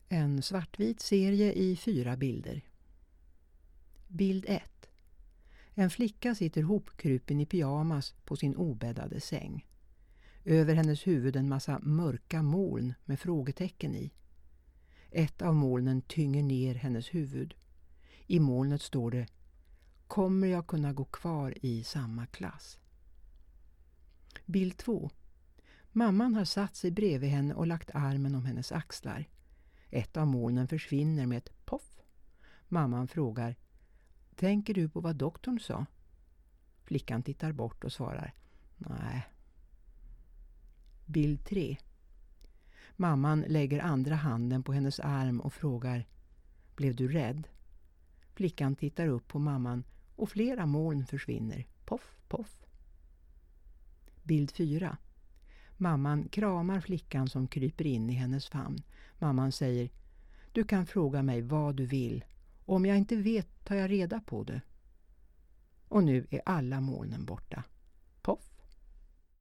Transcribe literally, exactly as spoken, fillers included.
En svartvit serie i fyra bilder. Bild ett. En flicka sitter hopkrupen i pyjamas på sin obäddade säng. Över hennes huvud en massa mörka moln med frågetecken i. Ett av molnen tynger ner hennes huvud. I molnet står det: kommer jag kunna gå kvar i samma klass? Bild två. Mamman har satt sig bredvid henne och lagt armen om hennes axlar. Ett av molnen försvinner med ett poff. Mamman frågar: tänker du på vad doktorn sa? Flickan tittar bort och svarar: nej. Bild tre. Mamman lägger andra handen på hennes arm och frågar: blev du rädd? Flickan tittar upp på mamman och flera moln försvinner. Poff, poff. Bild fyra. Mamman kramar flickan som kryper in i hennes famn. Mamman säger: du kan fråga mig vad du vill. Om jag inte vet tar jag reda på det. Och nu är alla molnen borta. Poff.